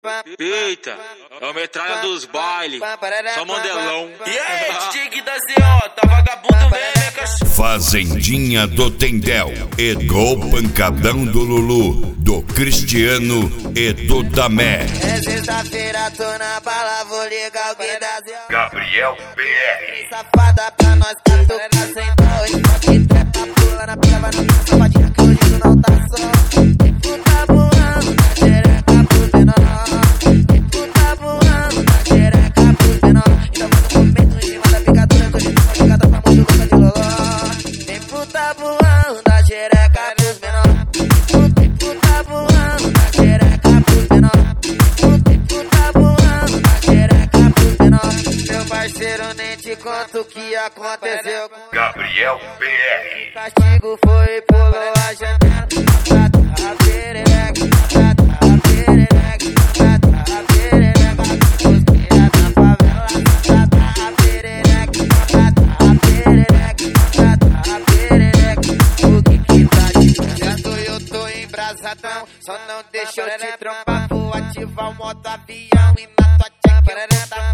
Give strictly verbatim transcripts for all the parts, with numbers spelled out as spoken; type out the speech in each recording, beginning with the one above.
Eita, é o metralha dos bailes, só mandelão. E aí, D J Gui da Z O, tá vagabundo mesmo, hein, cachorro? Fazendinha do Tendel e do Pancadão do Lulu, do Cristiano e do Damé. É sexta-feira, tô na bala, vou ligar o Gui da Z O. Gabriel P R. Safada pra nós, catuca sem dó. E só que trepa, pula na pila, vai na minha safadinha que hoje tu não tá só. Tu tá voando na xereca pros menor. Tu tá voando na xereca pros menor. Então vai no momento em cima da picadura, que hoje tu vai ficar pra muito louca de loló. Tem puta voando na xereca pros menor. Tu tá voando na xereca pros menor. Tu tá voando na xereca pros menor. Meu parceiro, nem te conto o que aconteceu com Gabriel P R. castigo foi pulou a janela. A perereca, a perereca, a perereca. Os cria da favela, a perereca, a perereca, a perereca. O que que tá dizendo? Eu tô embrasadão, só não deixa eu te trompar. Vou ativar o modo avião e na tua tcheca tá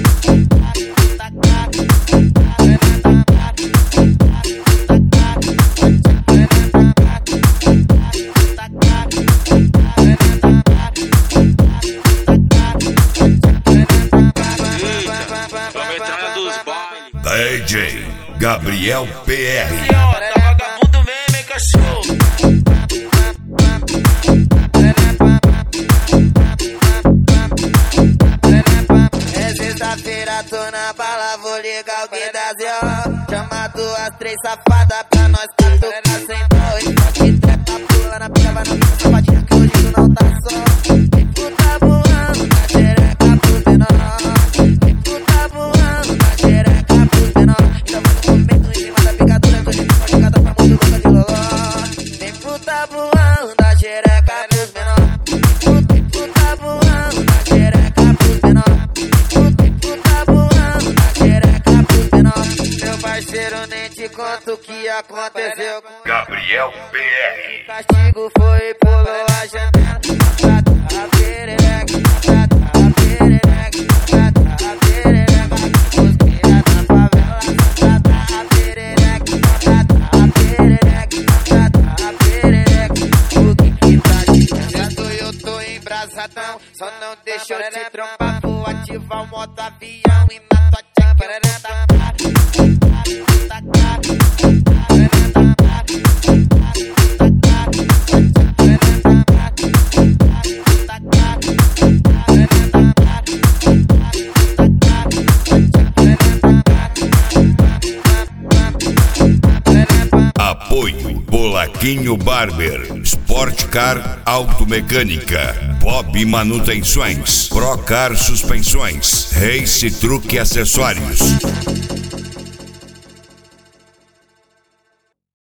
D J Gabriel P R. Tá vagabundo mesmo, hein, cachorro? É sexta-feira, tô na bala, vou ligar o Gui da Z O. Chama duas, três safadas pra nós catucar sem dó. E só que trepa, pula na pila, vai na minha safadinha que hoje tu não tá só. Tu tá voando na xereca pros menor. Tu tá voando na xereca pros menor. Então vai no momento em cima da picadura, que hoje tu vai ficar pra muito louca de loló. Tem puta voando na xereca pros menor. Tu tá voando na xereca pros menor. Tu tá voando na xereca pros menor. Meu parceiro, nem te conto o que aconteceu com Gabriel P R. castigo foi pulou a janela. A perereca, a perereca, a perereca. Os cria da favela, a perereca, a perereca, a perereca. O que que tá dizendo? Eu tô embrasadão, só não deixa eu te trompar. Vou ativar o modo avião e na tua tcheca tá. Apoio Bolaquinho Barber, Sport Car Automecânica, Bob Manutenções, Procar Suspensões, Race Truque Acessórios.